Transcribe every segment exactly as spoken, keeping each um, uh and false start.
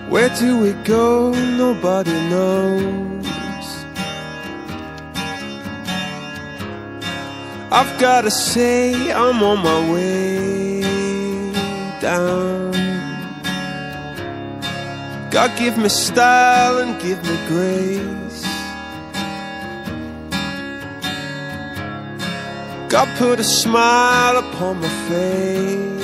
Where do we go? Nobody knows. I've gotta say I'm on my way down. God give me style and give me grace. God put a smile upon my face.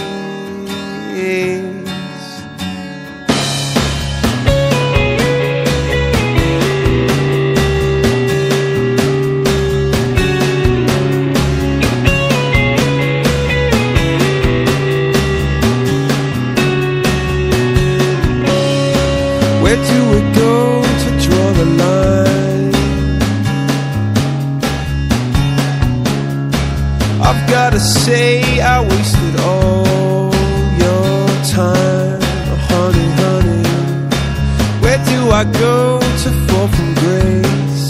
Where do we go to draw the line? I've gotta say I wasted all your time, honey, honey. Where do I go to fall from grace?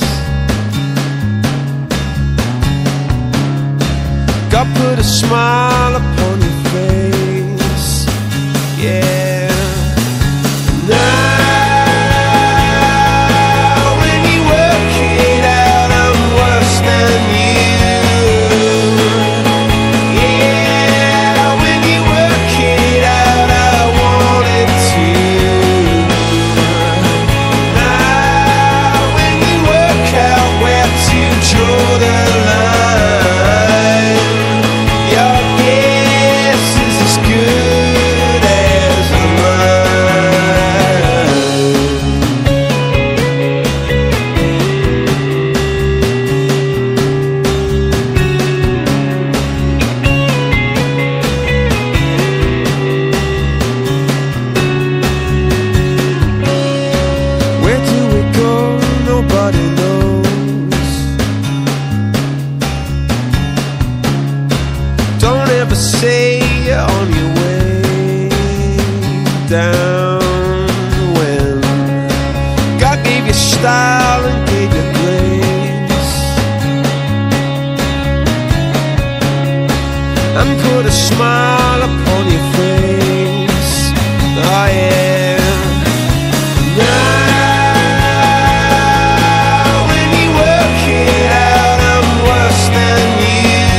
God put a smile upon your face, yeah. Now say you're on your way down when God gave you style and gave you grace and put a smile upon your face. Oh yeah. Now when you work it out, I'm worse than you.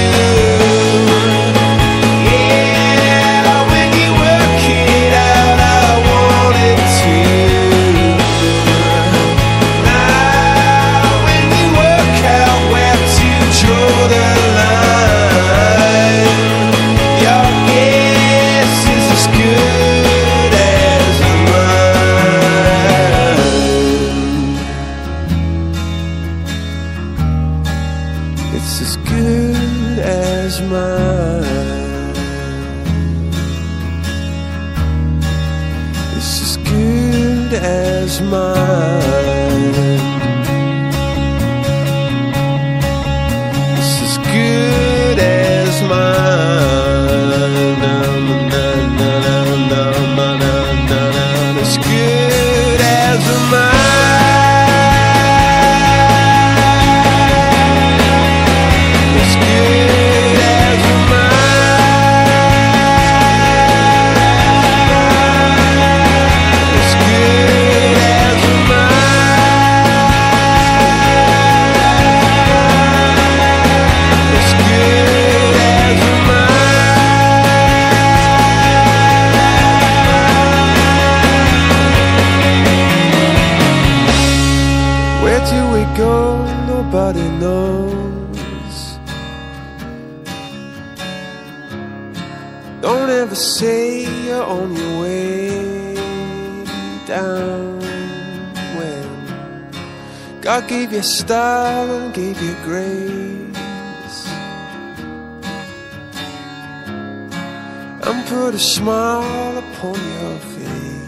It's as good as mine. It's as good as mine. It's as good as mine. It's good as mine. Where do we go? Nobody knows. Don't ever say you're on your way down when God gave you style and gave you grace and put a smile upon your face.